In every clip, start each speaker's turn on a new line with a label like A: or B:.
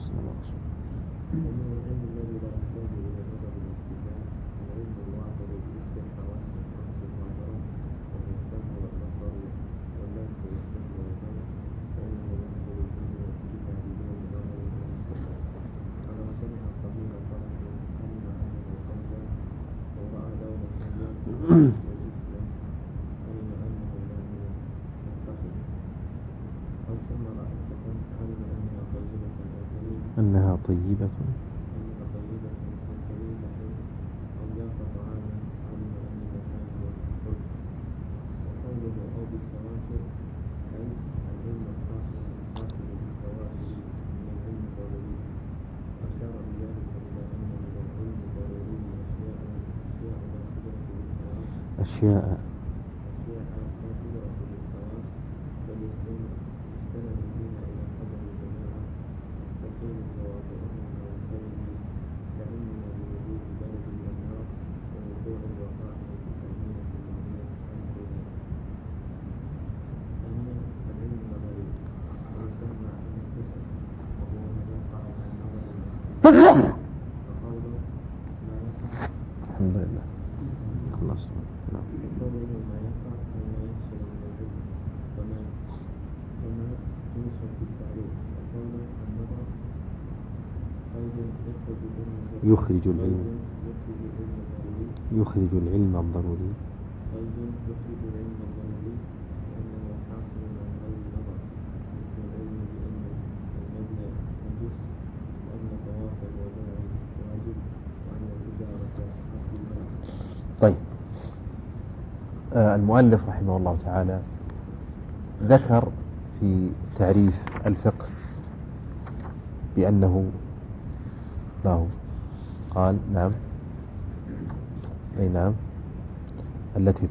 A: أحسن الله رسول. أنها طيبة أشياء الحمد لله خلاص. نعم. يخرج العلم الضروري طيب. المؤلف رحمه الله تعالى ذكر في تعريف الفقه بأنه ما هو قال نعم أي نعم التي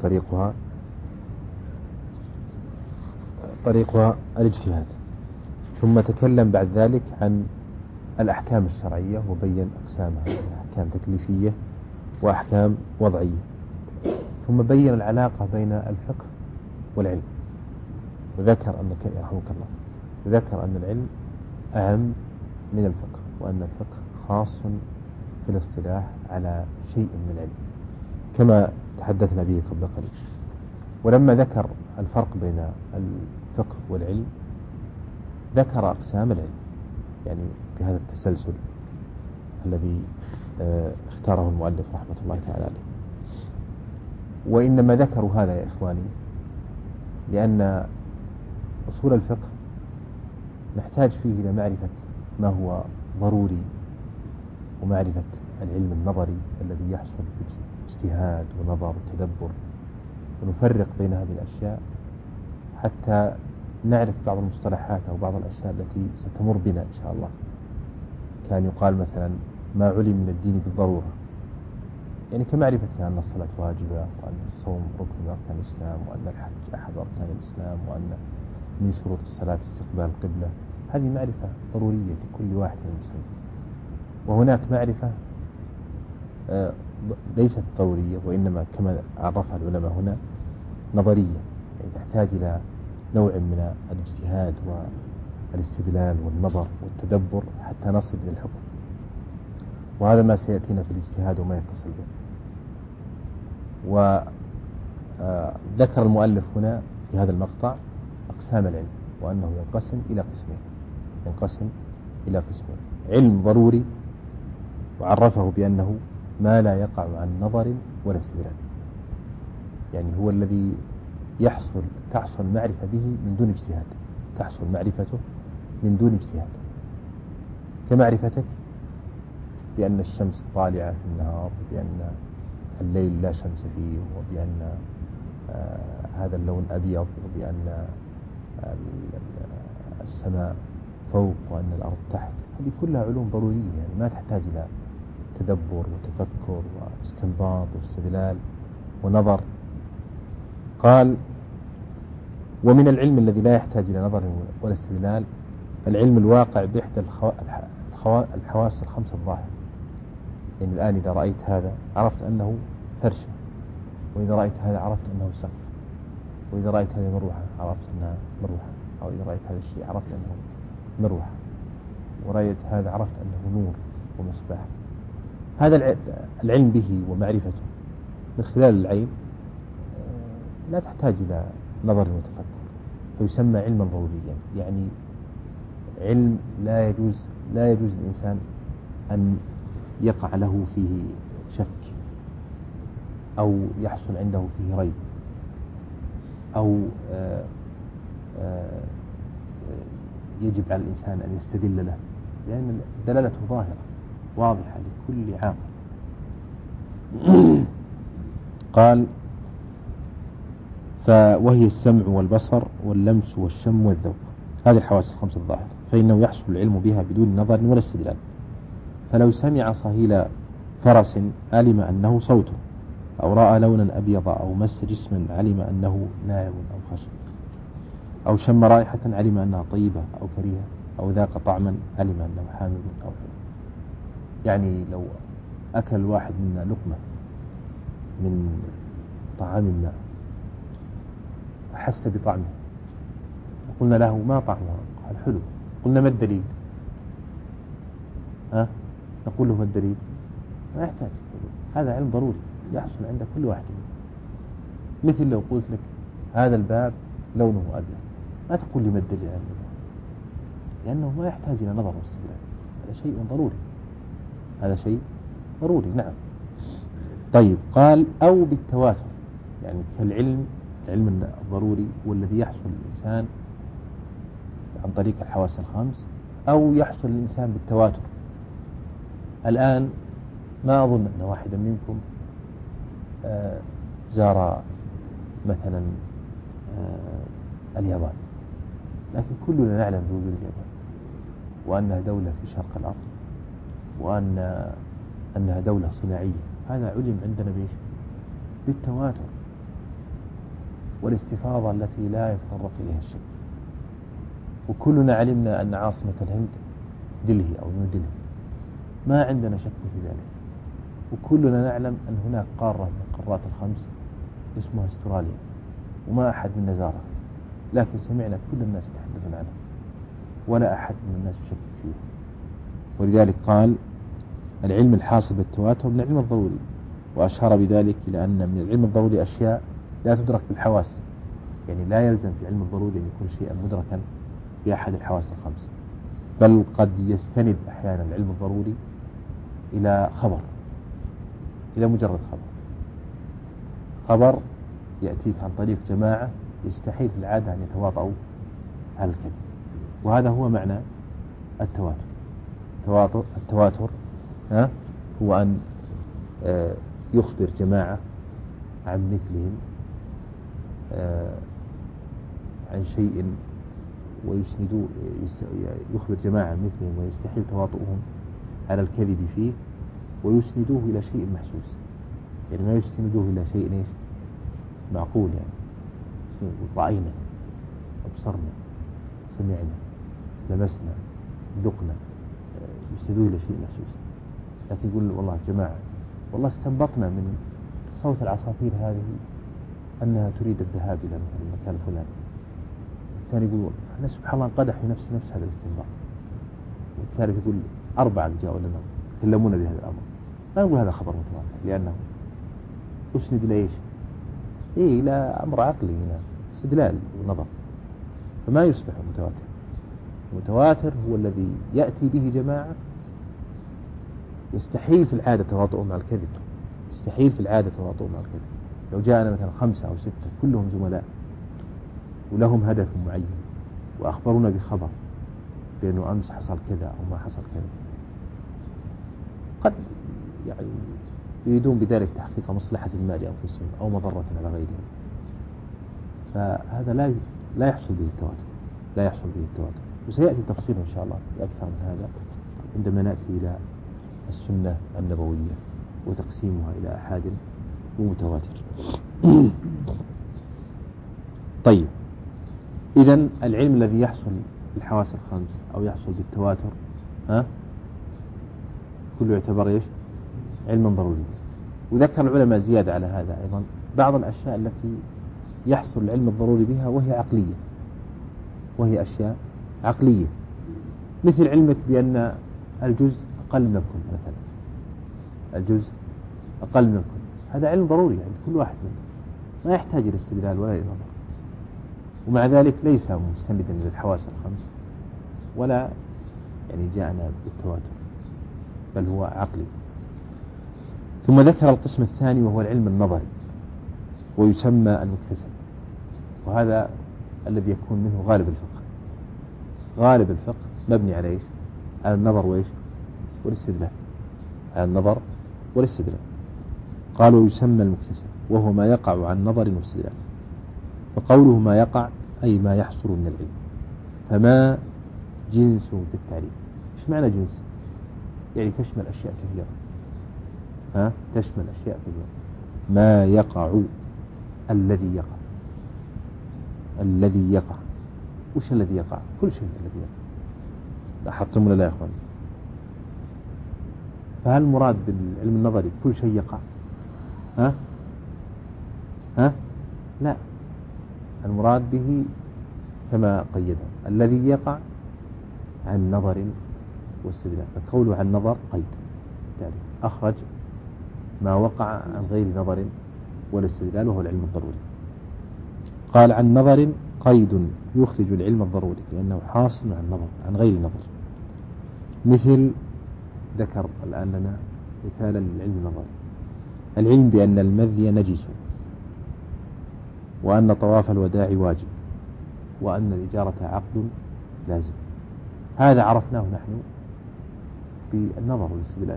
A: طريقها الاجتهاد، ثم تكلم بعد ذلك عن الأحكام الشرعية وبين أقسامها، أحكام تكليفية وأحكام وضعية، ثم بين العلاقة بين الفقه والعلم، وذكر أن رحمك الله ذكر أن العلم أهم من الفقه، وأن الفقه خاص في الاصطلاح على شيء من العلم كما تحدثنا به قبل قليل. ولما ذكر الفرق بين الفقه والعلم ذكر أقسام العلم، يعني بهذا التسلسل الذي اختاره المؤلف رحمة الله تعالى عليه. وإنما ذكروا هذا يا إخواني لأن أصول الفقه نحتاج فيه إلى معرفة ما هو ضروري، ومعرفة العلم النظري الذي يحصل باجتهاد ونظر وتدبر، ونفرق بين هذه الأشياء حتى نعرف بعض المصطلحات أو بعض الأشياء التي ستمر بنا إن شاء الله. كان يقال مثلا ما علم من الدين بالضرورة، يعني كمعرفتنا أن الصلاة واجبة، وأن الصوم ركن من أركان الإسلام، وأن الحج أحد أركان الإسلام، وأن من شروط الصلاة استقبال القبلة. هذه معرفة ضرورية لكل واحد من المسلمين. وهناك معرفة ليست ضرورية، وإنما كما عرفها العلماء هنا نظرية، يعني تحتاج إلى نوع من الاجتهاد والاستدلال والنظر والتدبر حتى نصل إلى الحكم، وهذا ما سيأتينا في الاجتهاد وما يتصل به. وذكر المؤلف هنا في هذا المقطع أقسام العلم، وأنه ينقسم إلى قسمين: علم ضروري، وعرفه بأنه ما لا يقع عن نظر ولا استدلال، يعني هو الذي تحصل معرفة به من دون اجتهاد، تحصل معرفته من دون اجتهاد، كمعرفتك بأن الشمس طالعة في النهار، وبأن الليل لا شمس فيه، وبأن هذا اللون أبيض، وبأن السماء فوق وأن الأرض تحت. هذه كلها علوم ضرورية، يعني ما تحتاج إلى تدبر وتفكر واستنباط واستدلال ونظر. قال: ومن العلم الذي لا يحتاج إلى نظر ولا استدلال العلم الواقع بإحدى الحواس الخمسة الظاهرة. يعني الآن إذا رأيت هذا عرفت أنه فرشة، وإذا رأيت هذا عرفت أنه سقف، وإذا رأيت هذه مروحة عرفت أنها مروحة، أو إذا رأيت هذا الشيء عرفت أنه مروحة. ورأيت هذا عرفت أنه نور ومصباح. هذا العلم به ومعرفته من خلال العين لا تحتاج إلى نظر وتفكر، فيسمى علما ضروريا. يعني علم لا يجوز للإنسان أن يقع له فيه شك أو يحصل عنده فيه ريب أو يجب على الإنسان أن يستدل له، لأن دلالته ظاهرة واضحة لكل عاقل. قال وهي السمع والبصر واللمس والشم والذوق، هذه الحواس الخمس الظاهرة، فإنه يحصل العلم بها بدون نظر ولا استدلال. فلو سمع صهيل فرس علم أنه صوته، أو رأى لونا أبيض أو مس جسما علم أنه ناعم أو خشن، أو شم رائحة علم أنها طيبة أو كريهة، أو ذاق طعما علم أنه حامض أو حلو. يعني لو أكل واحد منا لقمة من طعام ما أحس بطعمه، قلنا له ما طعمه؟ قال حلو. قلنا ما الدليل؟ نقول له ما الدليل؟ ما يحتاج. هذا علم ضروري يحصل عند كل واحد. مثل لو قلت لك هذا الباب لونه أبيض، ما تقول لي ما الدليل على ذلك، لأنه ما يحتاج إلى نظر واستدلال. هذا شيء ضروري، هذا شيء ضروري. نعم. طيب، قال أو بالتواتر، يعني كالعلم الضروري والذي يحصل الإنسان عن طريق الحواس الخمس، أو يحصل الإنسان بالتواتر. الآن ما أظن أن واحدا منكم زار مثلا اليابان، لكن كلنا نعلم بوجود اليابان، وأنها دولة في شرق الأرض، وأنها دولة صناعية. هذا علم عندنا بإيش؟ بالتواتر والاستفاضة التي لا يتطرق إليها الشك. وكلنا علمنا أن عاصمة الهند دلهي أو نيو دلهي، ما عندنا شك في ذلك. وكلنا نعلم أن هناك قارة من القارات الخمس اسمها استراليا، وما أحد منا زارها، لكن سمعنا كل الناس يتحدثون عنها، ولا أحد من الناس يشكك فيه. ولذلك قال العلم الحاصل بالتواتر من العلم الضروري، وأشار بذلك إلى أن من العلم الضروري أشياء لا تدرك بالحواس. يعني لا يلزم في العلم الضروري أن يكون شيئا مدركا في أحد الحواس الخمس، بل قد يستند أحيانا العلم الضروري إلى خبر، إلى مجرد خبر يأتيك عن طريق جماعة يستحيل في العادة أن يتواطؤوا على الكذب. وهذا هو معنى التواتر هو أن يخبر جماعة عن مثلهم عن شيء ويسندوه، يخبر جماعة عن مثلهم ويستحيل تواطؤهم على الكذب فيه، ويسندوه إلى شيء محسوس. يعني ما يسندوه إلى شيء إيش؟ معقول. يعني رأينا، أبصرنا، سمعنا، لمسنا، ذقنا، يسندوه إلى شيء محسوس. لكن يقول والله جماعة، والله استنبطنا من صوت العصافير هذه أنها تريد الذهاب إلى مثل المكان الفلاني. الثاني يقول أنا سبحان الله انقدح في نفس هذا الاستنباط. والثالث يقول 4 جاءوا لنا كلمونا بهذا الأمر. لا نقول هذا خبر متواتر، لأنه أسند إلى إيش؟ إلى أمر عقلي، إلى استدلال ونظر، فما يصبح متواتر. المتواتر هو الذي يأتي به جماعة يستحيل في العادة تواطؤ مع الكذب، يستحيل في العادة تواطؤ مع الكذب. لو جاءنا مثلا 5 أو 6 كلهم زملاء ولهم هدف معين، وأخبرونا بخبر بأنه أمس حصل كذا أو ما حصل كذا، قد يعني يريدون بذلك تحقيق مصلحة ما لأنفسهم أو مضرة على غيرهم، فهذا لا يحصل به التواتر، لا يحصل به التواتر. وسيأتي تفصيل إن شاء الله أكثر من هذا عندما نأتي إلى السنة النبوية وتقسيمها إلى أحاد ومتواتر. طيب، إذن العلم الذي يحصل بالحواس الخمس أو يحصل بالتواتر كله يعتبر إيش؟ علما ضروري. وذكر العلماء زيادة على هذا أيضا بعض الأشياء التي يحصل العلم الضروري بها وهي عقلية، وهي أشياء عقلية. مثل علمك بأن الجزء أقل من الكل مثلا، الجزء أقل من الكل، هذا علم ضروري عند كل واحد منه، ما يحتاج إلى استدلال ولا إلى نظر، ومع ذلك ليس مستندا إلى الحواس الخمس ولا يعني جاءنا بالتواتر، بل هو عقلي. ثم ذكر القسم الثاني وهو العلم النظري ويسمى المكتسب، وهذا الذي يكون منه غالب الفقه. غالب الفقه مبني على إيش؟ على النظر وإيش؟ والاستدلال، على النظر والاستدلال. قالوا يسمى المكتسب وهو ما يقع عن نظر واستدلال، فقوله ما يقع أي ما يحصل من العلم، فما جنس في التعريف. إيش معنى جنس؟ يعني تشمل أشياء كثيرة، تشمل أشياء كثيرة. ما يقع، الذي يقع، الذي يقع. وش الذي يقع؟ كل شيء الذي يقع. لاحظتم ولا لا يا أخوان؟ فهل المراد بالعلم النظري كل شيء يقع؟ لا، المراد به كما قيده الذي يقع عن نظر واستدلال، فقوله عن نظر قيد يعني أخرج ما وقع عن غير نظر ولا استدلال وهو العلم الضروري. قال عن نظر قيد يخرج العلم الضروري لأنه حاصل عن نظر عن غير نظر. مثل ذكر الآن لنا مثالا للعلم النظري: العلم بأن المذي نجس، وأن طواف الوداع واجب، وأن الإجارة عقد لازم. هذا عرفناه نحن بالنظر والاستدلال.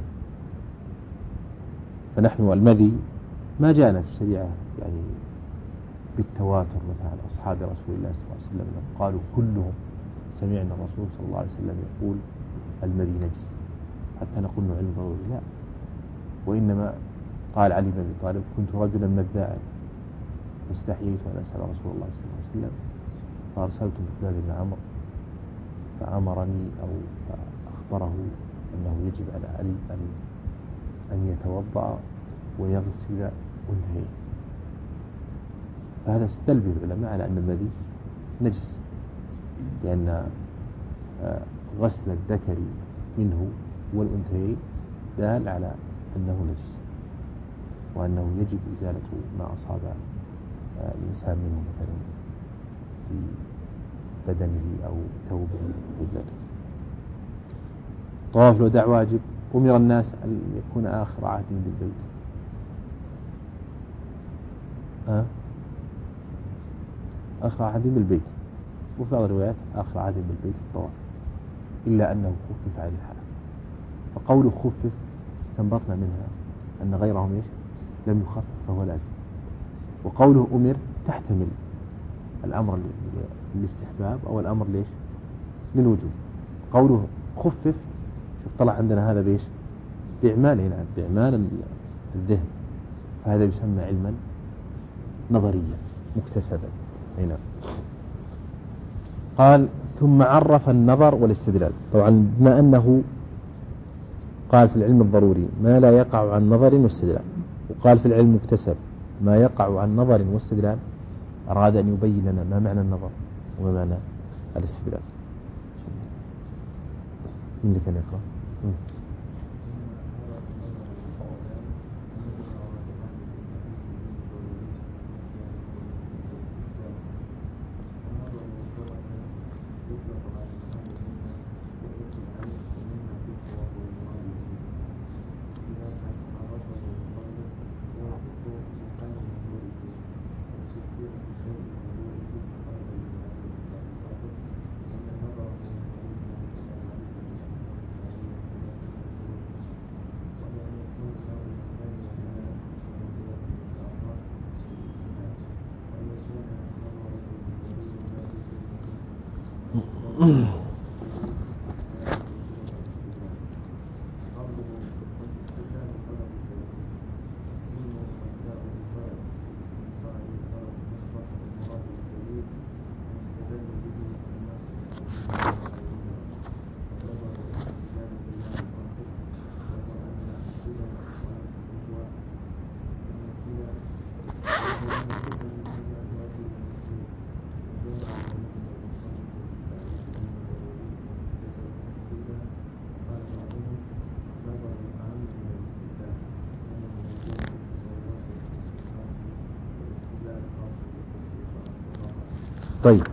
A: فنحن المذي ما جاءنا في الشريعة يعني بالتواتر مثلا عن أصحاب رسول الله صلى الله عليه وسلم قالوا كلهم سمعنا الرسول صلى الله عليه وسلم يقول المذي نجس حتى نقول له علم ضروري، لا. وإنما قال علي بن أبي طالب: كنت رجلا مذاعا فاستحييت أن أسأل رسول الله صلى الله عليه وسلم فأرسلت مقداد بن عمرو فأمرني أو فأخبره أنه يجب على علي أن يتوضأ ويغسل أنثيه. فهذا استدل به العلماء على أن المذي نجس، لأن غسل الذكر منه والأنثيين دال على أنه نجس، وأنه يجب إزالة ما أصاب الإنسان منه مثلا في بدنه أو ثوبه أو ذاته. طواف الوداع واجب، أمر الناس أن يكون آخر عهدهم بالبيت. آخر عهدهم بالبيت، وفي بعض الروايات آخر عهدهم بالبيت الطواف، إلا أنه خفف عن الحال. فقوله خفف استنبطنا منها أن غيرهم إيش؟ لم يخفف فهو لازم. وقوله أمر تحتمل الأمر للاستحباب أو الأمر ليش؟ للوجوب. قوله خفف شوف طلع عندنا هذا بإيش؟ بإعماله، نعم بإعمال الذهن، فهذا يسمى علما نظريا مكتسبا. هنا قال ثم عرف النظر والاستدلال. طبعا بما أنه قال في العلم الضروري ما لا يقع عن نظر واستدلال، وقال في العلم المكتسب ما يقع عن نظر واستدلال، أراد أن يبين لنا ما معنى النظر وما معنى الاستدلال. من اللي كان يقرأ؟ طيب،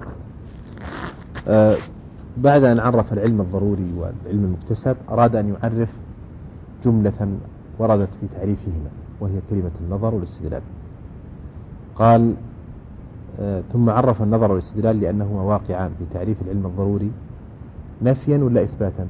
A: بعد أن عرف العلم الضروري والعلم المكتسب أراد أن يعرف جملة وردت في تعريفهما، وهي كلمة النظر والاستدلال. قال: ثم عرف النظر والاستدلال لأنهما واقعان في تعريف العلم الضروري نفيا ولا إثباتا؟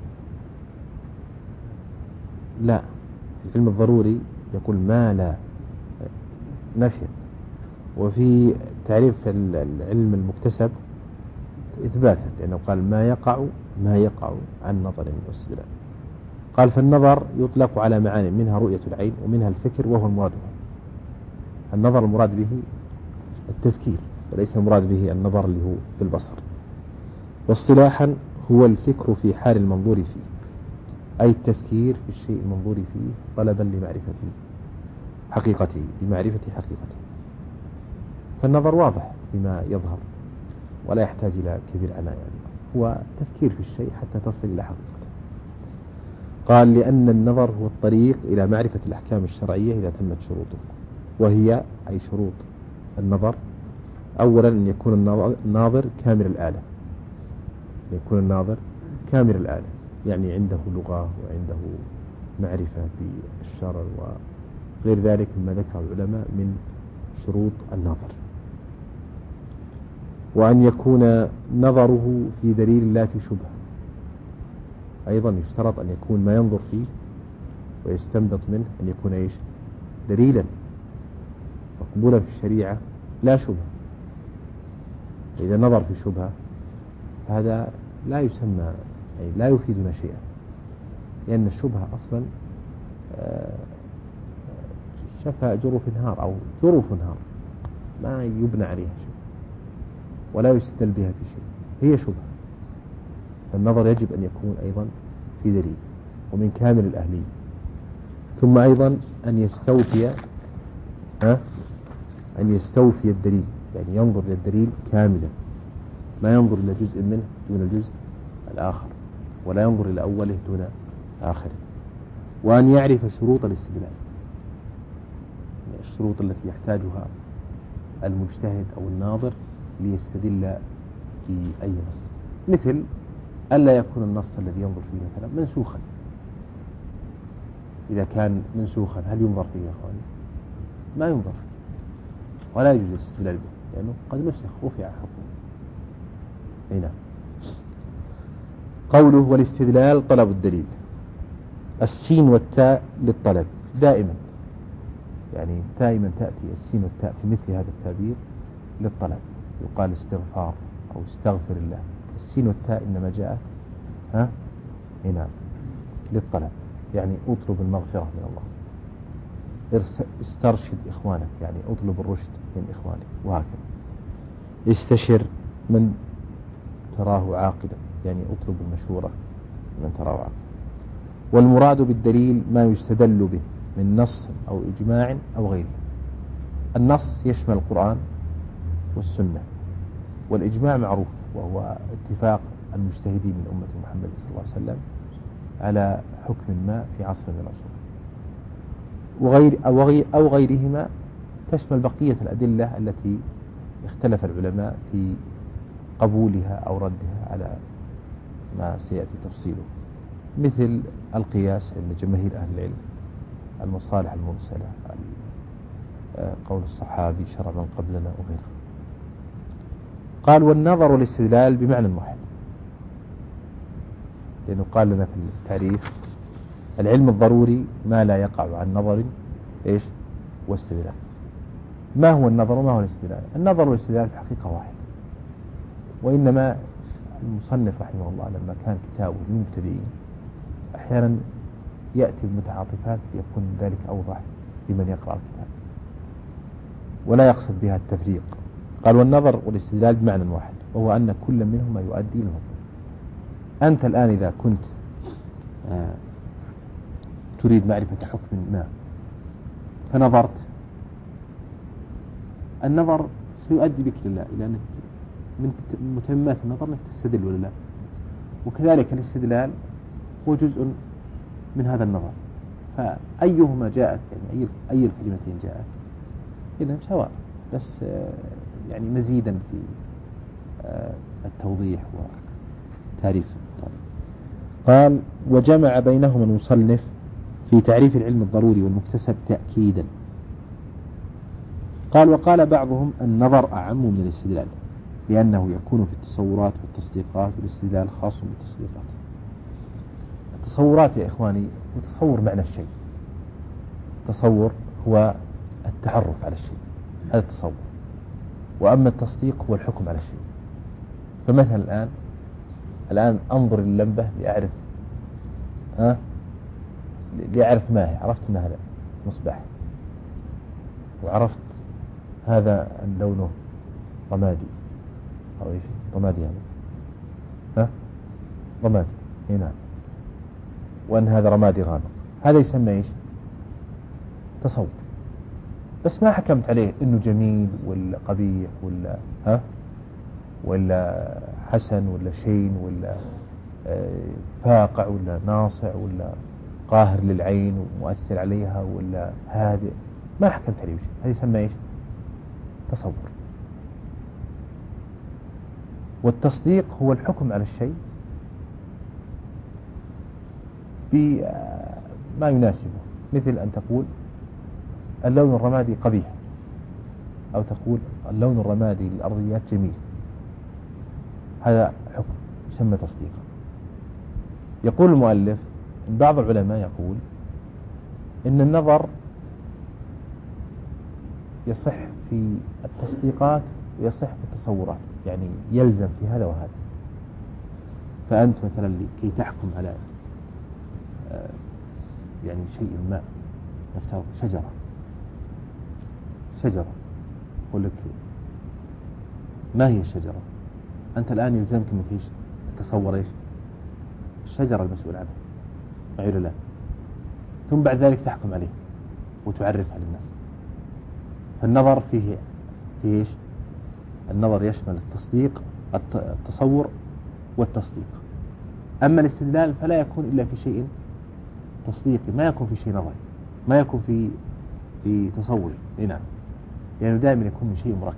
A: لا، العلم الضروري يقول ما لا، نفيا. وفي تعريف العلم المكتسب إثباتا، لأنه قال ما يقع عن نظر واستدلال. قال: فالنظر يطلق على معاني منها رؤية العين ومنها الفكر، وهو المراد به. النظر المراد به التفكير، وليس المراد به النظر اللي هو بالبصر. واصطلاحا هو الفكر في حال المنظور فيه، أي التفكير في الشيء المنظور فيه طلبا لمعرفة حقيقته. فالنظر واضح بما يظهر ولا يحتاج إلى كبير عناية، هو تفكير في الشيء حتى تصل إلى حقيقته. قال: لأن النظر هو الطريق إلى معرفة الأحكام الشرعية إذا تمت شروطه، وهي أي شروط النظر: أولا أن يكون الناظر كامل الآلة، يعني عنده لغة وعنده معرفة بالشرع وغير ذلك مما ذكر العلماء من شروط الناظر. وأن يكون نظره في دليل لا في شبهة، أيضا يشترط أن يكون ما ينظر فيه ويستنبط منه أن يكون دليلا مقبولا في الشريعة لا شبهة. إذا نظر في شبهة هذا لا يسمى، أي لا يفيدنا شيئا، لأن الشبهة أصلا شفى جرف نهار أو جرف نهار ما يبنى عليها شيء ولا يستدل بها في شيء، هي شبهة. فالنظر يجب أن يكون أيضا في دليل ومن كامل الأهلية. ثم أيضا أن يستوفي الدليل، يعني ينظر إلى الدليل كاملا، ما ينظر إلى جزء منه دون الجزء الآخر، ولا ينظر إلى أوله دون آخره. وأن يعرف شروط الاستدلال، الشروط التي يحتاجها المجتهد أو الناظر ليستدل في أي نص، مثل ألا يكون النص الذي ينظر فيه مثلا منسوخا. إذا كان منسوخا هل ينظر فيه يا أخواني؟ ما ينظر فيه ولا يجوز الاستدلال به، لأنه قد نسخ رفع حكمه. هنا قوله: والاستدلال طلب الدليل. السين والتاء للطلب دائما، يعني دائما تأتي السين والتاء في مثل هذا التعبير للطلب. يقال استغفار أو استغفر الله، السين والتاء إنما جاءت هنا للطلب، يعني اطلب المغفرة من الله. استرشد إخوانك، يعني اطلب الرشد من إخوانك، وهكذا. استشر من تراه عاقلا، يعني اطلب المشورة من تراه عاقلا. والمراد بالدليل ما يستدل به من نص أو إجماع أو غيره. النص يشمل القرآن والسنة، والإجماع معروف وهو اتفاق المجتهدين من أمة محمد صلى الله عليه وسلم على حكم ما في عصر من العصور، أو غيرهما تشمل بقية الأدلة التي اختلف العلماء في قبولها أو ردها على ما سيأتي تفصيله، مثل القياس عند جماهير أهل العلم، المصالح المرسلة، قول الصحابي شرع من قبلنا وغيره. قال: والنظر والاستدلال بمعنى واحد، لأنه قال لنا في التعريف: العلم الضروري ما لا يقع عن نظر واستدلال. ما هو النظر وما هو الاستدلال؟ النظر والاستدلال في الحقيقة واحد، وإنما المصنف رحمه الله لما كان كتابه للمبتدئين أحيانا يأتي بمتعاطفات ليكون ذلك أوضح لمن يقرأ الكتاب، ولا يقصد بها التفريق. قال: والنظر والاستدلال بمعنى واحد، وهو أن كل منهما يؤدي لهم. أنت الآن إذا كنت تريد معرفة حكم ما فنظرت، النظر سيؤدي بك لله، لأنك من متممات النظر أنك تستدل ولا لا، وكذلك الاستدلال هو جزء من هذا النظر. فأيهما جاءت، يعني أي الكلمتين جاءت إنهم سواء، بس يعني مزيدا في التوضيح وتعريف الطالب. قال: وجمع بينهما المصنف في تعريف العلم الضروري والمكتسب تأكيدا. قال: وقال بعضهم النظر أعم من الاستدلال، لأنه يكون في التصورات والتصديقات، والاستدلال خاص بالتصديقات. التصورات يا إخواني يتصور معنى الشيء. التصور هو التعرف على الشيء، هذا التصور. وأما التصديق هو الحكم على الشيء. فمثلا الآن أنظر اللمبة لأعرف ما هي. عرفت أن هذا مصباح، وعرفت هذا لونه رمادي أو إيش رمادي هذا رمادي هنا، وأن هذا رمادي غامق. هذا يسمى إيش؟ تصور. بس ما حكمت عليه إنه جميل ولا قبيح ولا حسن ولا شين ولا فاقع ولا ناصع ولا قاهر للعين ومؤثر عليها ولا هادئ. ما حكمت عليه شيء. هذا يسمى إيش؟ تصور. والتصديق هو الحكم على الشيء بما يناسبه، مثل أن تقول اللون الرمادي قبيح، أو تقول اللون الرمادي للأرضيات جميل. هذا حكم يسمى تصديقا. يقول المؤلف إن بعض العلماء يقول إن النظر يصح في التصديقات ويصح في التصورات، يعني يلزم في هذا وهذا. فأنت مثلا كي تحكم على يعني شيء ما، نفترض شجرة، أقول لك ما هي الشجرة؟ أنت الآن يلزمك أنك إيش تتصور إيش الشجرة المسؤول عنها، معي لا؟ ثم بعد ذلك تحكم عليه وتعرفها للناس. فالنظر فيه إيش؟ النظر يشمل التصور والتصديق. أما الاستدلال فلا يكون إلا في شيء تصديقي، ما يكون في شيء نظري، ما يكون في تصوري. نعم، يعني دائما يكون من شيء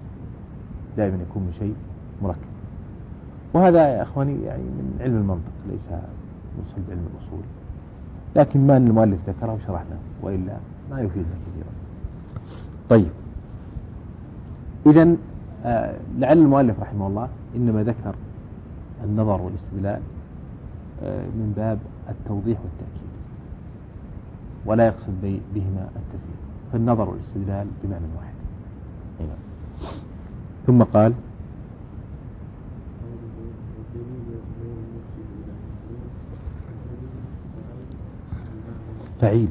A: مركب، وهذا يا أخواني يعني من علم المنطق، ليس من صلب علم الأصول، لكن ما أن المؤلف ذكره وشرحنا، وإلا ما يفيدنا كثيرا. طيب، إذن لعل المؤلف رحمه الله إنما ذكر النظر والاستدلال من باب التوضيح والتأكيد، ولا يقصد بهما التفريق، فالنظر والاستدلال بمعنى واحد. ثم قال: فعيل.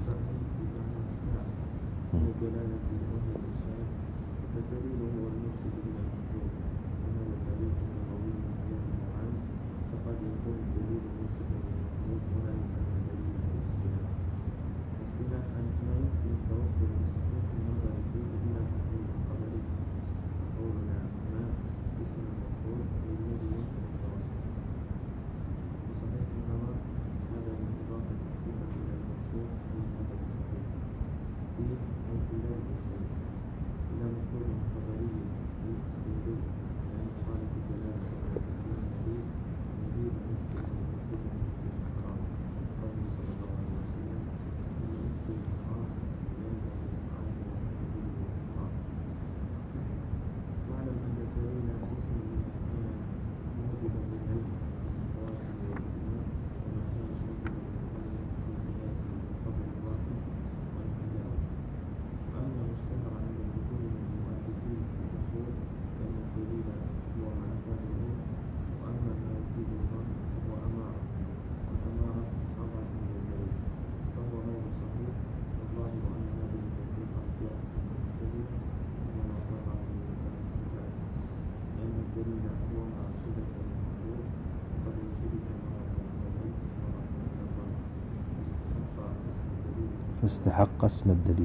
A: فاستحق اسم الدليل.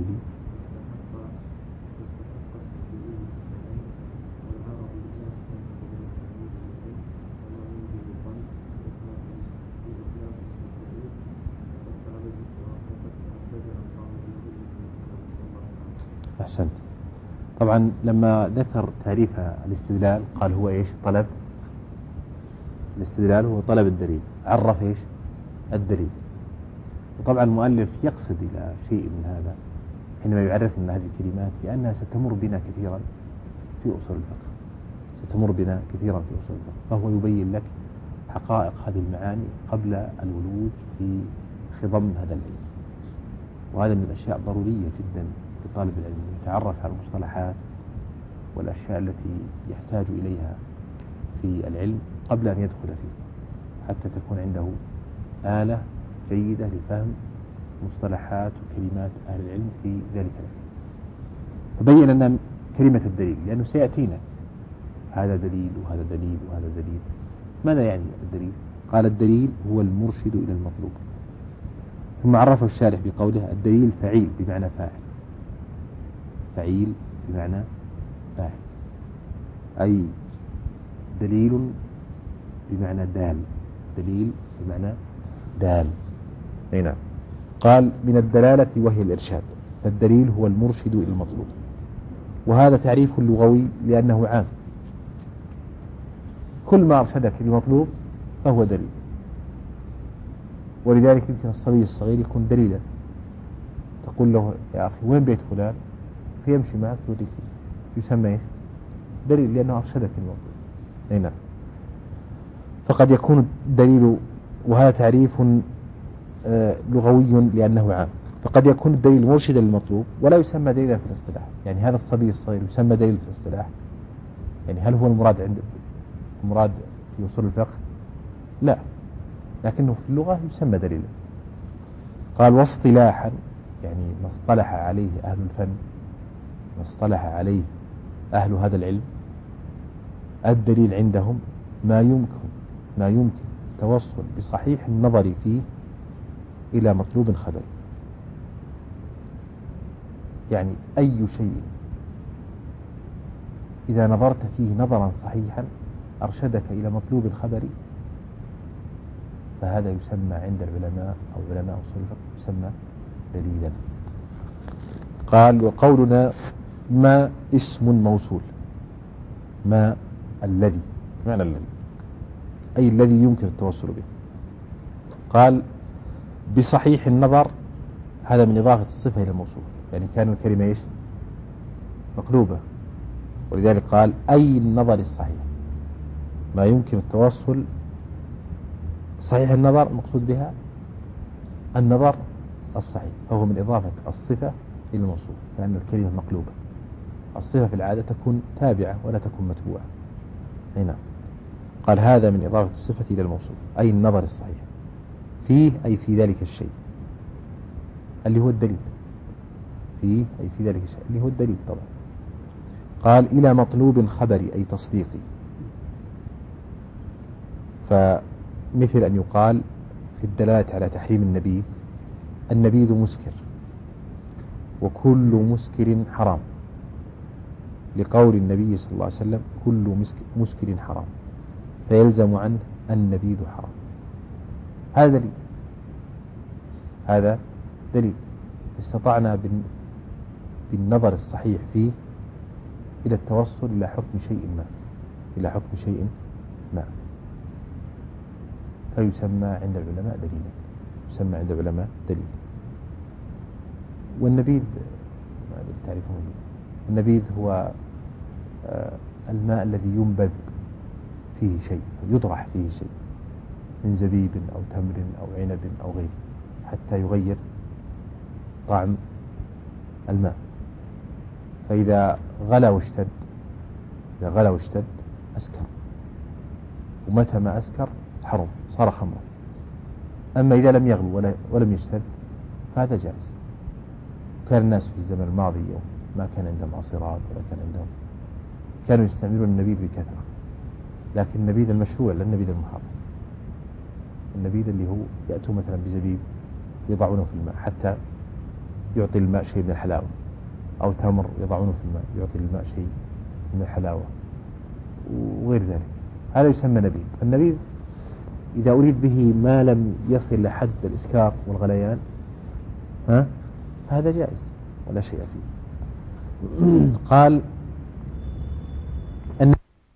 A: أحسنت. طبعا لما ذكر تعريف الاستدلال قال هو إيش؟ طلب الاستدلال هو طلب الدليل، عرف إيش؟ الدليل. وطبعا المؤلف يقصد إلى شيء من هذا حينما يعرف من هذه الكلمات، لأنها ستمر بنا كثيرا في أصول الفقه، ستمر بنا كثيرا في أصول الفقه، فهو يبين لك حقائق هذه المعاني قبل الولوج في خضم هذا العلم. وهذا من الأشياء ضرورية جدا لطالب العلم، يتعرف على المصطلحات والأشياء التي يحتاج إليها في العلم قبل أن يدخل فيه، حتى تكون عنده آلة جيدة لفهم مصطلحات وكلمات أهل العلم في ذلك العلم. فبين أن كلمة الدليل، لأنه سيأتينا هذا دليل وهذا دليل وهذا دليل. ماذا يعني الدليل؟ قال الدليل هو المرشد إلى المطلوب. ثم عرفه الشارح بقوله الدليل فعيل بمعنى فاعل، فعيل بمعنى فاعل، أي دليل بمعنى دال، دليل بمعنى دال. أي نعم. قال من الدلالة وهي الإرشاد، فالدليل هو المرشد إلى المطلوب، وهذا تعريف لغوي لأنه عام، كل ما أرشدك لمطلوب فهو دليل. ولذلك يمكن الصبي الصغير يكون دليلا، تقول له يا أخي وين بيت فلان، فيمشي معك يوريك، يسمى إيش؟ دليل، لأنه أرشدك للمطلوب. أي نعم. فقد يكون الدليل، وهذا تعريف لغوي لأنه عام، فقد يكون الدليل مرشدا للمطلوب ولا يسمى دليلا في الاصطلاح. يعني هذا الصبي الصغير يسمى دليل في الاصطلاح؟ يعني هل هو المراد في أصول الفقه؟ لا، لكنه في اللغة يسمى دليلا. قال واصطلاحا، يعني ما اصطلح عليه أهل الفن، ما اصطلح عليه أهل هذا العلم، الدليل عندهم ما يمكن توصل بصحيح النظر فيه إلى مطلوب خبري. يعني أي شيء إذا نظرت فيه نظرا صحيحا أرشدك إلى مطلوب خبري، فهذا يسمى عند العلماء أو علماء أصول الفقه يسمى دليلا. قال وقولنا ما اسم موصول، ما الذي، معنى الذي أي الذي يمكن التوصل به. قال بصحيح النظر، هذا من إضافة الصفة إلى الموصول، يعني كان الكلمة إيش؟ مقلوبة، ولذلك قال أي النظر الصحيح، ما يمكن التوصل صحيح النظر، مقصود بها النظر الصحيح، فهو من إضافة الصفة إلى الموصول، لأن الكلمة مقلوبة. الصفة في العادة تكون تابعة ولا تكون متبوعة. هنا قال هذا من إضافة الصفة إلى الموصول، أي النظر الصحيح فيه، أي في ذلك الشيء اللي هو الدليل، فيه أي في ذلك الشيء اللي هو الدليل طبعا. قال إلى مطلوب خبري أي تصديقي، فمثل أن يقال في الدلالة على تحريم النبيذ، النبيذ مسكر وكل مسكر حرام، لقول النبي صلى الله عليه وسلم كل مسكر حرام، فيلزم عنه النبيذ حرام. هذا دليل، هذا دليل. استطعنا بالنظر الصحيح فيه إلى التوصل إلى حكم شيء ما، إلى حكم شيء ما، فيسمى عند العلماء دليلا، يسمى عند العلماء دليل. والنبيذ ما تعرفون، النبيذ هو الماء الذي ينبذ فيه شيء، يطرح فيه شيء من زبيب أو تمر أو عنب أو غيره حتى يغير طعم الماء. فإذا غلى واشتد، إذا غلى واشتد أسكر، ومتى ما أسكر حرم، صار خمرا. أما إذا لم يغلو ولم يشتد فهذا جائز. كان الناس في الزمن الماضي يوم ما كان عندهم عصيرات ولا كان عندهم، كانوا يستعملون النبيذ بكثرة، لكن النبيذ المشروع لا النبيذ المحرم. النبيذ اللي هو يأتوا مثلا بزبيب يضعونه في الماء حتى يعطي الماء شيء من الحلاوة، أو تمر يضعونه في الماء يعطي الماء شيء من الحلاوة وغير ذلك، هذا يسمى نبيذ. النبيذ إذا أريد به ما لم يصل لحد الإسكار والغليان هذا جائز ولا شيء فيه. قال أن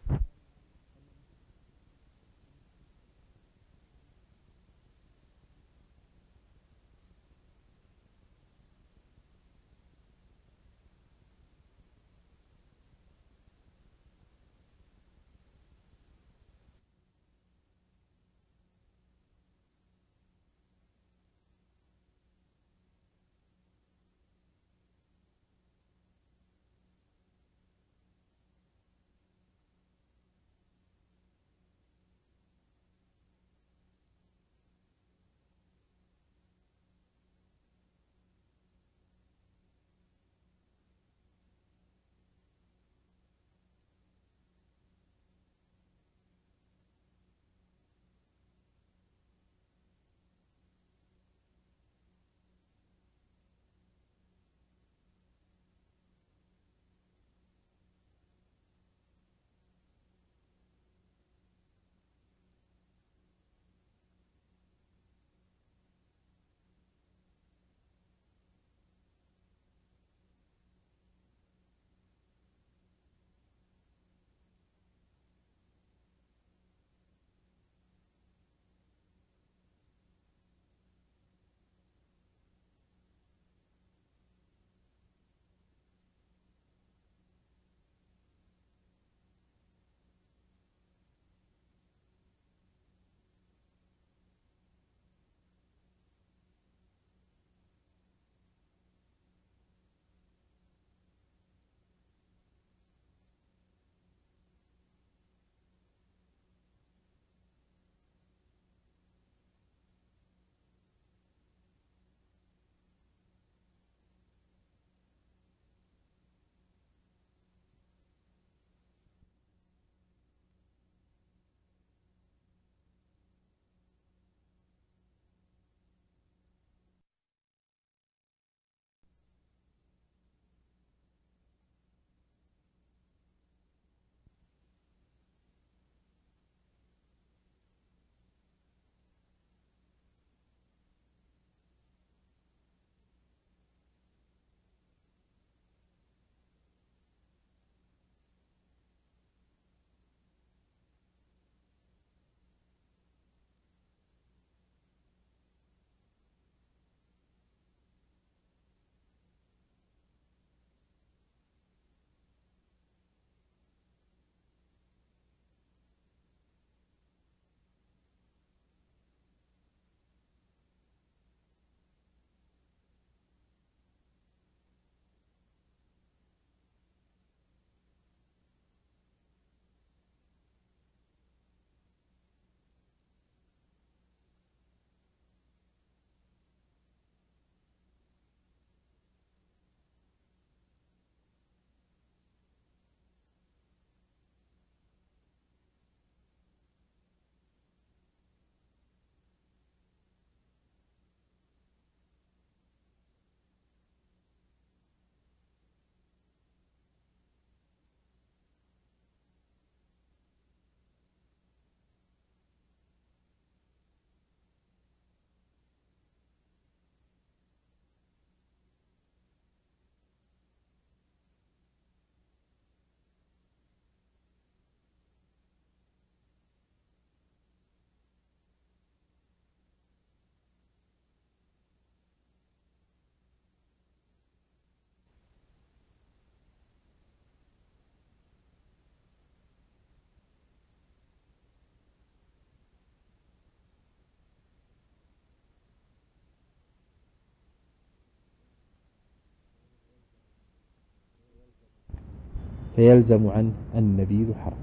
A: فيلزم عنه النبيذ حرام.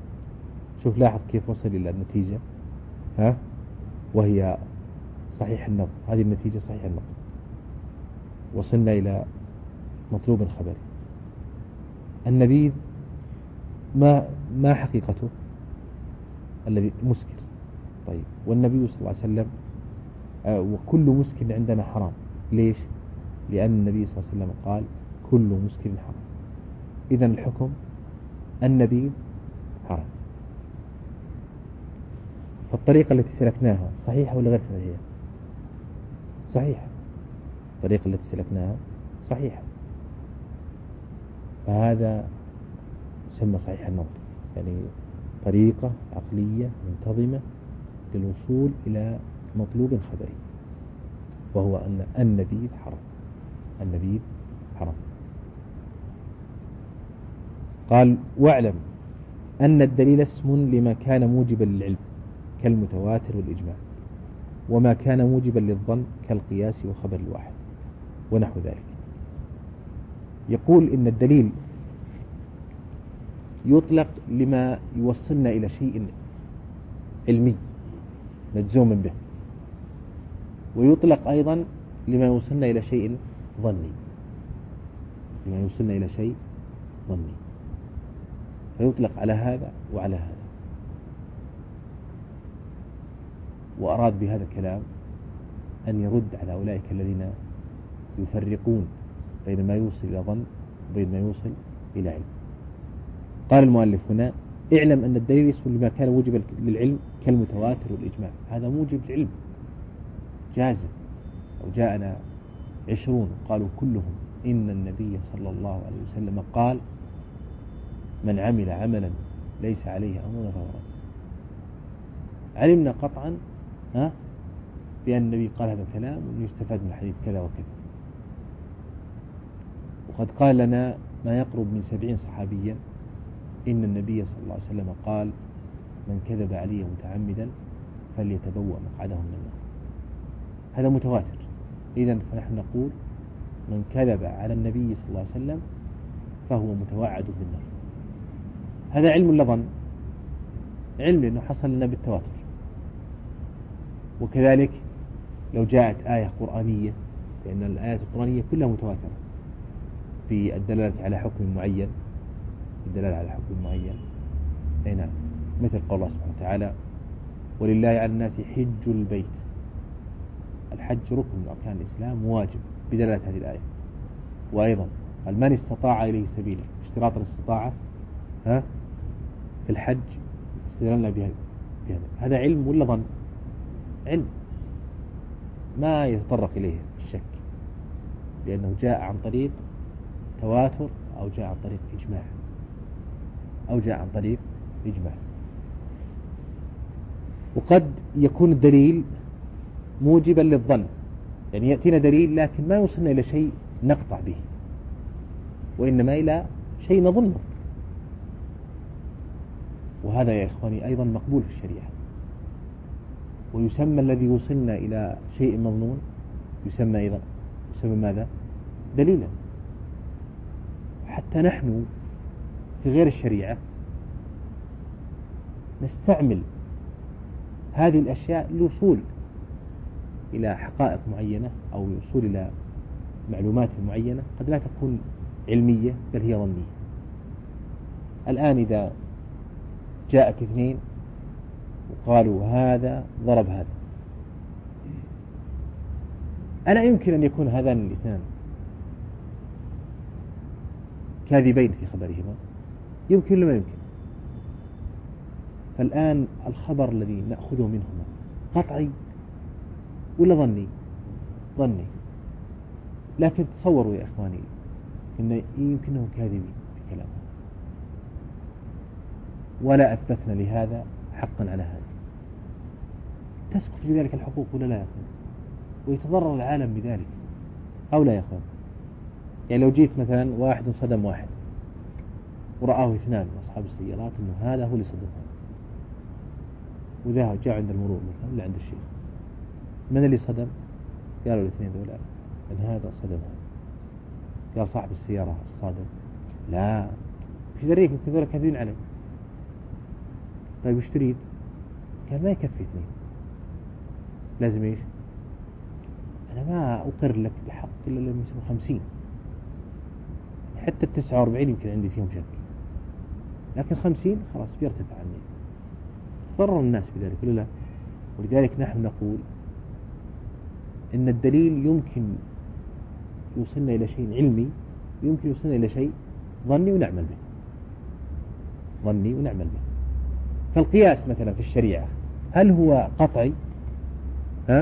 A: شوف لاحظ كيف وصل إلى النتيجة، ها، وهي صحيح النظر. هذه النتيجة صحيح النظر، وصلنا إلى مطلوب خبري. النبيذ ما حقيقته؟ الذي مسكر. طيب، والنبي صلى الله عليه وسلم وكل مسكر عندنا حرام. ليش؟ لأن النبي صلى الله عليه وسلم قال كل مسكر حرام. إذن الحكم النبيذ حرام. فالطريقة التي سلكناها صحيحة ولا غير صحيحة؟ صحيحة. الطريقة التي سلكناها صحيحة. فهذا يسمى صحيح النظر، يعني طريقة عقلية منتظمة للوصول إلى مطلوب خبري، وهو أن النبيذ حرام. النبيذ حرام. قال: واعلم أن الدليل اسم لما كان موجبا للعلم كالمتواتر والإجماع، وما كان موجبا للظن كالقياس وخبر الواحد ونحو ذلك. يقول إن الدليل يطلق لما يوصلنا إلى شيء علمي مجزوم به، ويطلق أيضا لما يوصلنا إلى شيء ظني، لما يوصلنا إلى شيء ظني، فيطلق على هذا وعلى هذا. وأراد بهذا الكلام أن يرد على أولئك الذين يفرقون بين ما يوصل إلى ظن وبين ما يوصل إلى علم. قال المؤلف هنا: اعلم أن الدليل اسم لما كان موجبا للعلم كالمتواتر والإجماع. هذا موجب العلم جازم. أو جاءنا 20 قالوا كلهم إن النبي صلى الله عليه وسلم قال: من عمل عملا ليس عليه أمرنا فهو رد. علمنا قطعا بأن النبي قال هذا الكلام وأنه يستفاد من الحديث كذا وكذا. وقد قال لنا ما يقرب من 70 صحابيا إن النبي صلى الله عليه وسلم قال: من كذب علي متعمدا فليتبوأ مقعده من النار. هذا متواتر. إذن فنحن نقول: من كذب على النبي صلى الله عليه وسلم فهو متوعد بالنار. هذا علم ولا ظن؟ علم، لأنه حصل لنا بالتواتر. وكذلك لو جاءت آية قرآنية، لأن الآيات القرآنية كلها متواترة في الدلالة على حكم معين، الدلالة على حكم معين. أي نعم، مثل قول الله سبحانه وتعالى: ولله على الناس حج البيت. الحج ركن من أركان الإسلام واجب بدلالة هذه الآية. وأيضا قال: من استطاع إليه سبيلا. اشتراط الاستطاعة في الحج استدلالنا بهذا. هذا علم ولا ظن؟ علم ما يتطرق إليه الشك، لأنه جاء عن طريق تواتر أو جاء عن طريق إجماع أو جاء عن طريق إجماع. وقد يكون الدليل موجبا للظن، يعني يأتينا دليل لكن ما يوصلنا إلى شيء نقطع به، وإنما إلى شيء نظنه. وهذا يا إخواني أيضا مقبول في الشريعة. ويسمى الذي يوصلنا إلى شيء مظنون يسمى أيضا ماذا؟ دليلا. حتى نحن في غير الشريعة نستعمل هذه الأشياء للوصول إلى حقائق معينة أو الوصول إلى معلومات معينة قد لا تكون علمية بل هي ظنية. الآن إذا جاءك اثنين وقالوا هذا ضرب هذا، ألا يمكن أن يكون هذان الاثنان كاذبين في خبرهما؟ يمكن ولا ما يمكن؟ فالآن الخبر الذي نأخذه منهما قطعي ولا ظني؟ ظني. لكن تصوروا يا إخواني إن يمكنهم كاذبين في كلامهم، ولا أثبتنا لهذا حقا على هذا، تسقط بذلك الحقوق ولا لا يا أخوان؟ ويتضرر العالم بذلك أو لا يا أخوان؟ يعني لو جيت مثلا واحد صدم واحد ورآه اثنان من أصحاب السيارات أنه هذا هو اللي صدمه، وذا جاء عند المرور مثلا ولا عند الشيخ، من اللي صدم؟ قالوا الاثنين ذولا أن هذا صدم هذا. قال صاحب السيارة الصادم: لا، وش دريك يمكن ذولا كاذبين علي. طيب وش تريد؟ قال ما يكفي اثنين، لازم ايش؟ أنا ما أقر لك بحق إلا لما يصيروا 50، حتى 49 يمكن عندي فيهم شك، لكن 50 خلاص بيرتفع عني. ضرر الناس بذلك ولا لا؟ ولذلك نحن نقول إن الدليل يمكن يوصلنا إلى شيء علمي ويمكن يوصلنا إلى شيء ظني ونعمل به، ظني ونعمل به. فالقياس مثلا في الشريعة هل هو قطعي؟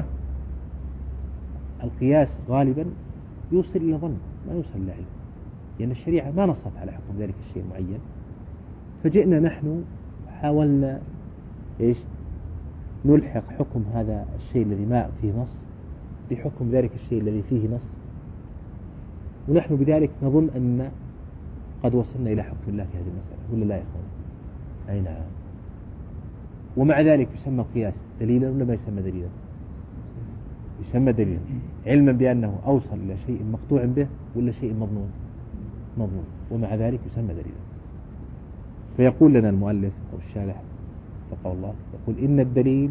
A: القياس غالبا يوصل إلى ظن ما يوصل إلى علم. لأن الشريعة ما نصت على حكم ذلك الشيء المعين، فجئنا نحن حاولنا إيش نلحق حكم هذا الشيء الذي ما فيه نص بحكم ذلك الشيء الذي فيه نص، ونحن بذلك نظن أن قد وصلنا إلى حكم الله في هذه المسألة، ولا لا يا إخوان؟ أي نعم. ومع ذلك يسمى القياس دليلا ولا ما يسمى دليلا؟ يسمى دليلا، علما بأنه أوصل إلى شيء مقطوع به ولا شيء مظنون، ومع ذلك يسمى دليلا. فيقول لنا المؤلف أو الشارح وفقه الله، يقول إن الدليل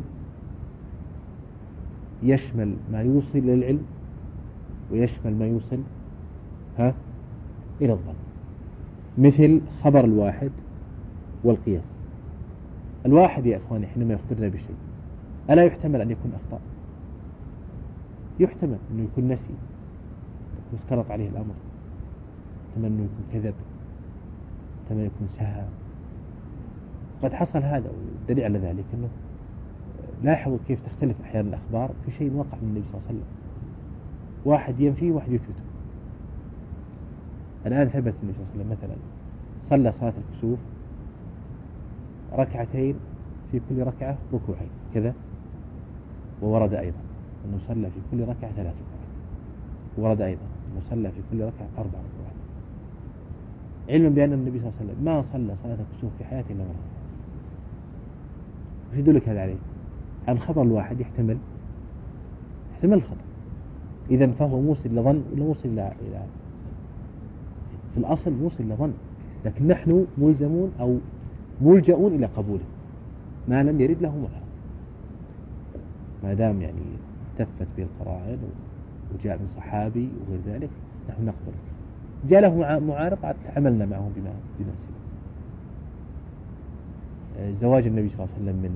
A: يشمل ما يوصل إلى العلم ويشمل ما يوصل إلى الظن، مثل خبر الواحد والقياس. الواحد يا أخواني حينما يخبرنا بشيء ألا يحتمل أن يكون أخطأ؟ يحتمل أنه يكون نسي، يكون اختلط عليه الأمر، يحتمل أنه يكون كذب، يحتمل أن يكون سهى، قد حصل هذا. والدليل على ذلك أنه لاحظوا كيف تختلف أحيانا الأخبار في شيء وقع من النبي صلى الله عليه وسلم، واحد ينفيه وواحد يثبته. الآن ثبت النبي صلى الله عليه وسلم مثلا صلى صلاة الكسوف ركعتين في كل ركعة ركوعين كذا، وورد أيضا أنه صلى في كل ركعة 3 ركعات، وورد أيضا أنه صلى في كل ركعة 4 ركعات، علما بأن النبي صلى الله عليه وسلم ما صلى صلاة الكسوف في حياته إلا مرة. وش يدلك هذا عليه؟ عن خبر الواحد يحتمل الخطأ، إذا فهو موصل لظن ولا موصل إلى في الأصل موصل لظن، لكن نحن ملزمون أو ملجأون إلى قبوله ما لم يرد له معارض، ما دام يعني تفت به القرائن وجاء من صحابي وغير ذلك نحن نقبله. جاء له معارض عملنا معه بما يناسبه. زواج النبي صلى الله عليه وسلم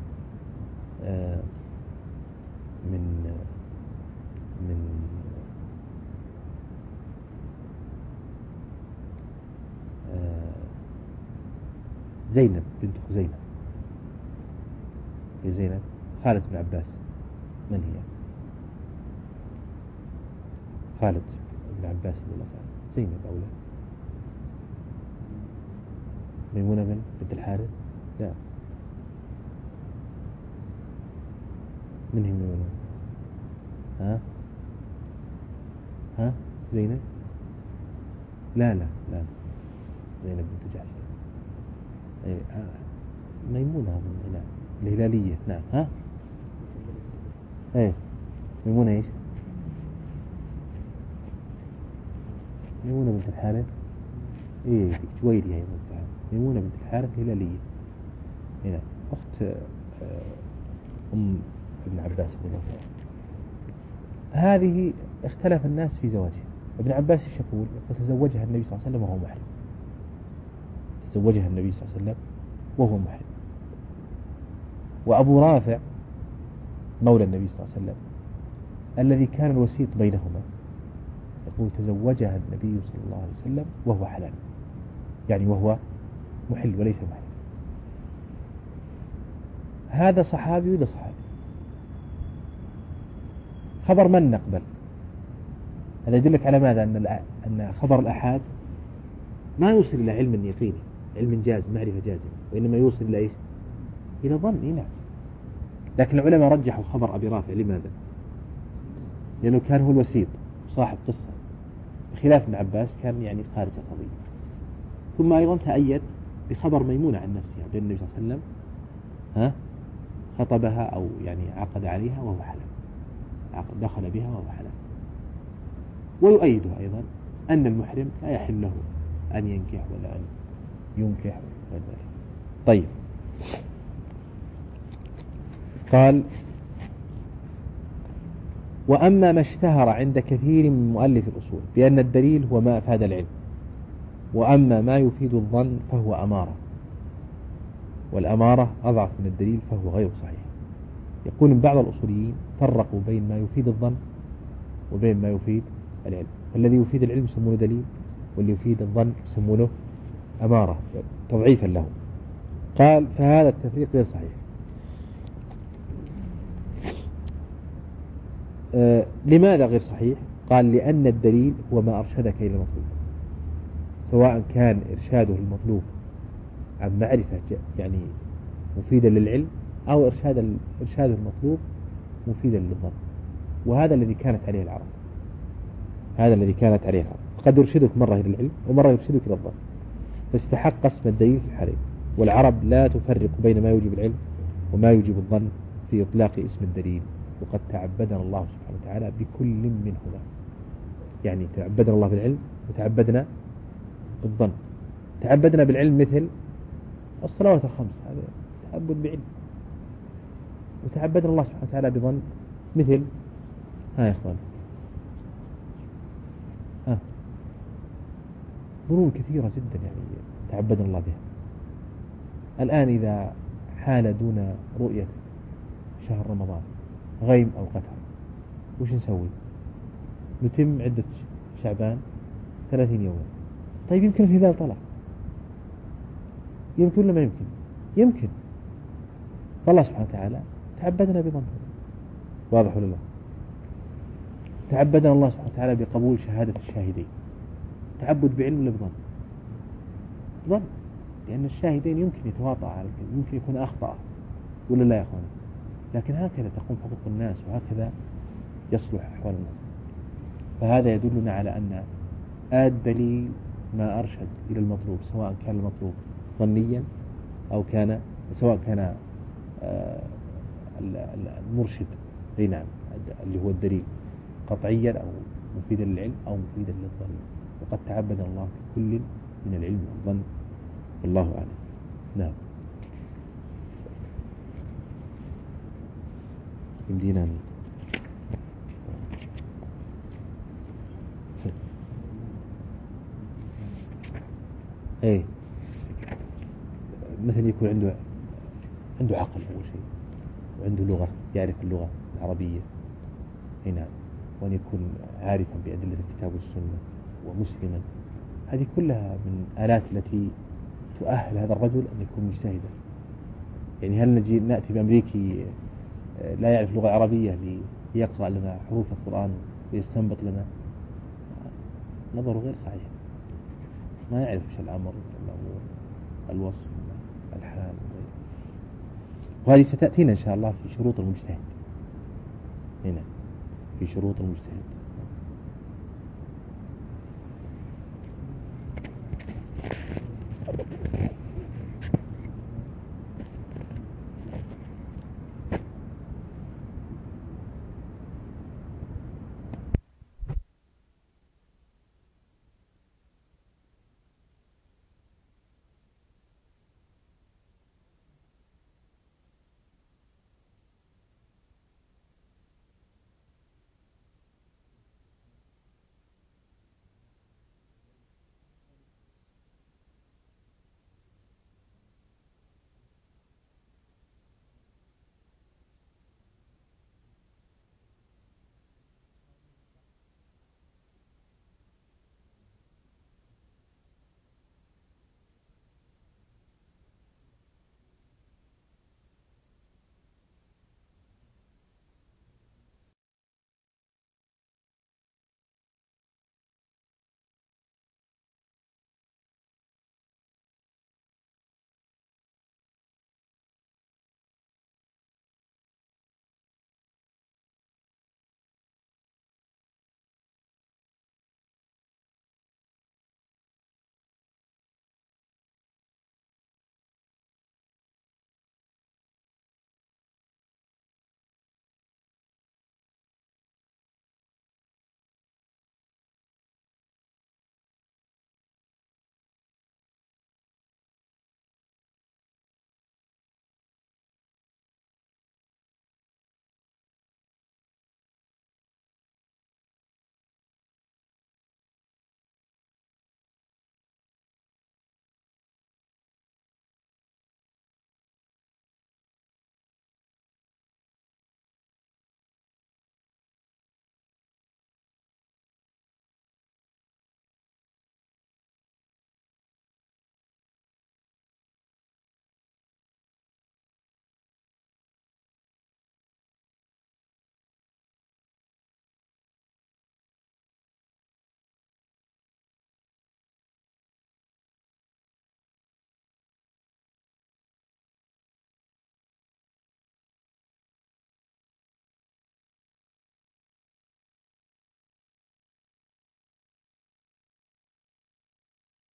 A: من زينب بنت خزيمة، هي زينب خالة بن عباس. من هي؟ خالة بن عباس رضي الله عنه. زينب أولى. ميمونة بنت الحارث؟ لا. من هي ميمونة؟ ها زينب؟ لا زينب بنت جحش. ميمونة من الهلالية. نعم. ميمونة ايش؟ ميمونة بنت الحارث. جويرية هي ميمونة بنت الحارث الهلالية. هنا أخت أم ابن عباس رضي الله عنه. هذه اختلف الناس في زواجها. ابن عباس يقول تزوجها النبي صلى الله عليه وسلم وهو محرم. تزوجها النبي صلى الله عليه وسلم وهو محرم. وأبو رافع مولى النبي صلى الله عليه وسلم الذي كان الوسيط بينهما يقول تزوجها النبي صلى الله عليه وسلم وهو حلال، يعني وهو محل وليس محرم. هذا صحابي وذا صحابي. خبر من نقبل؟ هذا يدلك على ماذا؟ أن خبر الأحاد ما يوصل إلى علم يقيني، علم جازم، معرفة جازمة، وإنما يوصل إلى إيش؟ إلى ظن. نعم. لكن العلماء رجحوا خبر أبي رافع. لماذا؟ لأنه كان هو الوسيط صاحب قصة، بخلاف ابن عباس كان يعني خارج القضية. ثم أيضا تأيد بخبر ميمونة عن نفسها بأن النبي صلى الله عليه وسلم خطبها أو يعني عقد عليها وهو حلال، دخل بها وهو حلال. ويؤيده أيضا أن المحرم لا يحل له أن ينكح ولا أن ينكح ولا ذلك. طيب، قال وأما ما اشتهر عند كثير من مؤلف الأصول بأن الدليل هو ما أفاد العلم، وأما ما يفيد الظن فهو أمارة، والأمارة أضعف من الدليل فهو غير صحيح. يقول بعض الأصوليين فرقوا بين ما يفيد الظن وبين ما يفيد العلم، فالذي يفيد العلم يسمونه دليل، واللي يفيد الظن يسمونه أمارة تضعيفا له. قال فهذا التفريق غير صحيح. لماذا غير صحيح؟ قال لأن الدليل هو ما أرشدك إلى المطلوب، سواء كان إرشاده المطلوب عن معرفة يعني مفيدا للعلم، أو إرشاده المطلوب مفيدا للظن. وهذا الذي كانت عليه العرب، هذا الذي كانت عليه العرب. قد يرشدك مرة إلى العلم ومرة يرشدك إلى الظن، فاستحق اسم الدليل في الحالين. والعرب لا تفرق بين ما يوجب العلم وما يوجب الظن في إطلاق اسم الدليل. وقد تعبدنا الله سبحانه وتعالى بكل منهما، يعني تعبدنا الله بالعلم وتعبدنا بالظن. تعبدنا بالعلم مثل الصلوات الخمس، هذا تعبد بعلم. وتعبدنا الله سبحانه وتعالى بظن مثل يا إخوان ظنون كثيرة جدا يعني تعبدنا الله بها. الآن إذا حال دون رؤية شهر رمضان غيم أو قتر، وش نسوي؟ نتم عدة شعبان 30 يوما. طيب يمكن الهلال طلع، يمكن ولا ما يمكن؟ يمكن. فالله سبحانه وتعالى تعبدنا بظنه، واضح ولا لا؟ تعبدنا الله سبحانه وتعالى بقبول شهادة الشاهدين. تعبد بعلم ولا بظن؟ ظن، لأن الشاهدين يمكن يتواطأ على الكلمة، يمكن يكون أخطأ ولا لا يا أخواني؟ لكن هكذا تقوم حقوق الناس، وهكذا يصلح أحوال الناس. فهذا يدلنا على أن الدليل ما أرشد إلى المطلوب، سواء كان المطلوب ظنيا أو كان، سواء كان المرشد نعم اللي هو الدليل قطعيا أو مفيدا للعلم أو مفيدا للظن. وقد تعبد الله بكل من العلم والظن، والله أعلم. نعم. يمدينا ايه مثلا يكون عنده عقل أول شيء، وعنده لغة، يعرف اللغة العربية هنا، وأن يكون عارفا بأدلة الكتاب والسنة ومسلما. هذه كلها من آلات التي تؤهل هذا الرجل أن يكون مجتهدا. يعني هل نأتي بأمريكي لا يعرف لغة عربية ليقرأ لنا حروف القرآن ويستنبط لنا؟ نظره غير صحيح، ما يعرف ايش الأمر والأمور، الوصف، الحال، وهذه ستأتينا إن شاء الله في شروط المجتهد. هنا في شروط المجتهد.